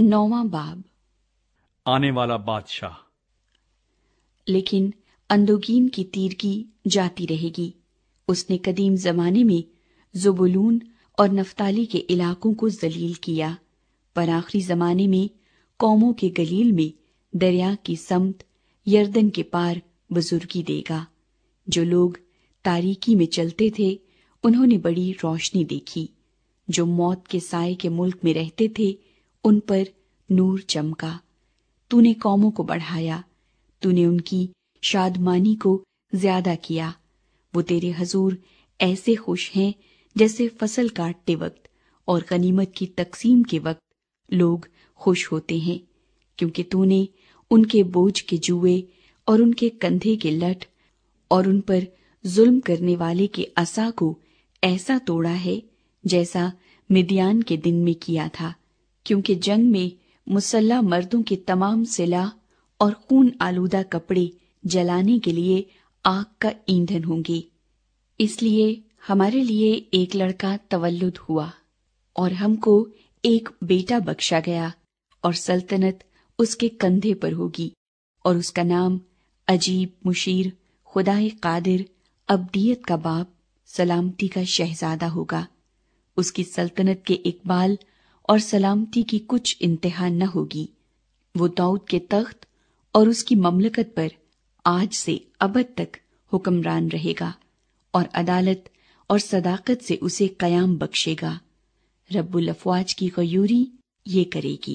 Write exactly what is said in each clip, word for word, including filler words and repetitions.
नौवां बाब। आने वाला बादशाह। लेकिन अंदोगीन की तीरगी जाती रहेगी। उसने कदीम जमाने में ज़ुबुलून और नफ्ताली के इलाकों को जलील किया, पर आखिरी जमाने में कौमों के गलील में दरिया की समत यर्दन के पार बुजुर्गी देगा। जो लोग तारीकी में चलते थे उन्होंने बड़ी रोशनी देखी। जो मौत के साए के मुल्क में रहते थे उन पर नूर चमका। तूने कौमों को बढ़ाया, तूने उनकी शादमानी को ज्यादा किया। वो तेरे हजूर ऐसे खुश हैं जैसे फसल काटते वक्त और गनीमत की तकसीम के वक्त लोग खुश होते हैं, क्योंकि तूने उनके बोझ के जुए और उनके कंधे के लठ और उन पर जुल्म करने वाले के असा को ऐसा तोड़ा है जैसा मिदियान के दिन में किया था। क्योंकि जंग में मुसल्ला मर्दों के तमाम सिलाह और खून आलूदा कपड़े जलाने के लिए आग का ईंधन होंगे। इसलिए हमारे लिए एक लड़का तवल्लुद हुआ और हमको एक बेटा बख्शा गया, और सल्तनत उसके कंधे पर होगी, और उसका नाम अजीब, मुशीर, खुदाए कादिर, अब्दियत का बाप, सलामती का शहजादा होगा। उसकी सल्तनत के इकबाल और सलामती की कुछ इंतहा न होगी। वो दाऊद के तख्त और उसकी ममलकत पर आज से अबद तक हुक्मरान रहेगा, और अदालत और सदाकत से उसे कयाम बख्शेगा। रब्बुल अफवाज की गयूरी ये करेगी।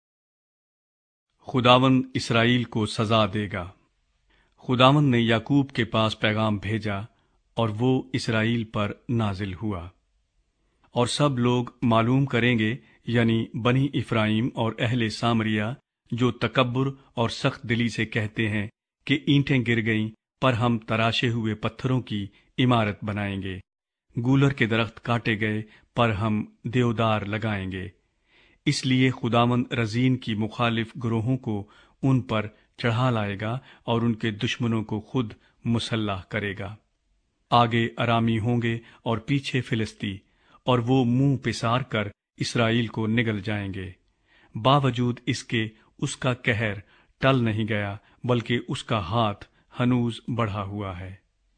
खुदावंद इसराइल को सजा देगा। खुदावंद ने याकूब के पास पैगाम भेजा और वो इसराइल पर नाजिल हुआ। और सब लोग मालूम करेंगे, यानी बनी इफ्राइम और अहले सामरिया, जो तकब्बुर और सख्त दिली से कहते हैं कि ईंटें गिर गईं पर हम तराशे हुए पत्थरों की इमारत बनाएंगे, गूलर के दरख्त काटे गए पर हम देवदार लगाएंगे। इसलिए खुदावंद रजीन की मुखालिफ ग्रोहों को उन पर चढ़ा लाएगा और उनके दुश्मनों को खुद मुसल्लह करेगा। आगे अरामी होंगे और पीछे फिलिस्ती, और वो मुंह पिसार कर इसराइल को निगल जाएंगे। बावजूद इसके उसका कहर टल नहीं गया, बल्कि उसका हाथ हनूज बढ़ा हुआ है।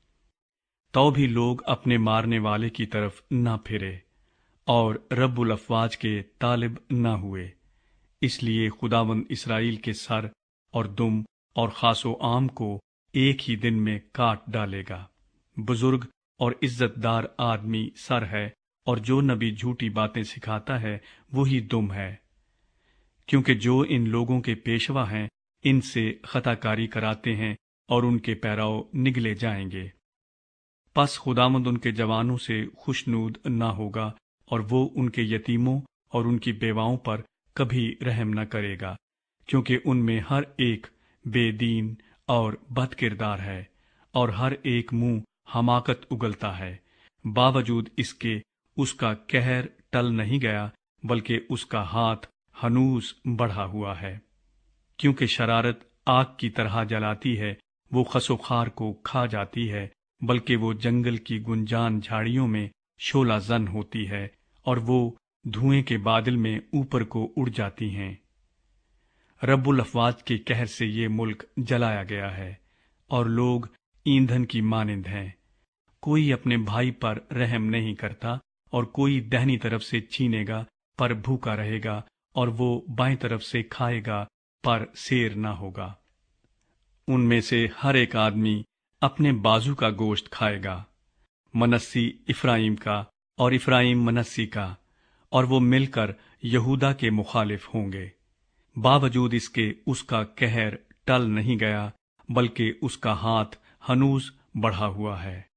तो भी लोग अपने मारने वाले की तरफ न फिरे और रब्बुल अफवाज के तालिब न हुए। इसलिए खुदावंद इसराइल के सर और दुम और खासो आम को एक ही दिन में काट डालेगा। बुजुर्ग और इज्जतदार आदमी सर है, और जो नबी झूठी बातें सिखाता है वही दुम है, क्योंकि जो इन लोगों के पेशवा हैं इनसे खताकारी कराते हैं और उनके पैराव निगले जाएंगे। पस खुदावंद उनके जवानों से खुशनूद न होगा, और वो उनके यतीमों और उनकी बेवाओं पर कभी रहम न करेगा, क्योंकि उनमें हर एक बेदीन और बद किरदार है, और हर एक मुंह हमाकत उगलता है। बावजूद इसके उसका कहर टल नहीं गया, बल्कि उसका हाथ हनूस बढ़ा हुआ है। क्योंकि शरारत आग की तरह जलाती है, वो खसोखार को खा जाती है, बल्कि वो जंगल की गुंजान झाड़ियों में शोला जन होती है, और वो धुएं के बादल में ऊपर को उड़ जाती हैं। रब्बुल अफवाज के कहर से ये मुल्क जलाया गया है, और लोग ईंधन की मानिंद हैं। कोई अपने भाई पर रहम नहीं करता, और कोई दाहिनी तरफ से छीनेगा पर भूखा रहेगा, और वो बाएं तरफ से खाएगा पर सेर ना होगा। उनमें से हर एक आदमी अपने बाजू का गोश्त खाएगा, मनस्सी इफ्राइम का और इफ्राइम मनस्सी का, और वो मिलकर यहूदा के मुखालिफ होंगे। बावजूद इसके उसका कहर टल नहीं गया, बल्कि उसका हाथ हनूज बढ़ा हुआ है।